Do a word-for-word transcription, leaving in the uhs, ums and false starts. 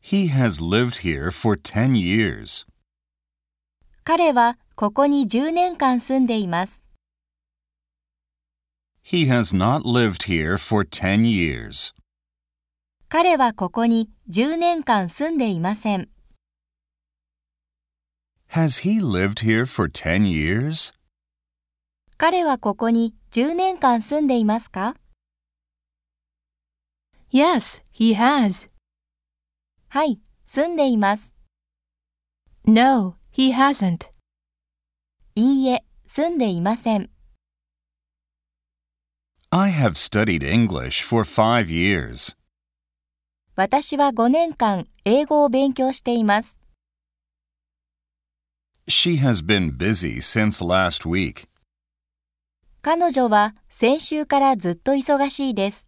He has lived here for ten years. 彼はここにじゅうねんかん住んでいます。 He has not lived here for ten years. 彼はここにじゅうねんかん住んでいません。 Has he lived here for ten years? 彼はここにじゅうねんかん住んでいますか？ Yes, he has. はい、住んでいます。 No, he hasn't. いいえ、住んでいません。 I have studied English for five years. 私はごねんかん英語を勉強しています。 She has been busy since last week. 彼女は先週からずっと忙しいです。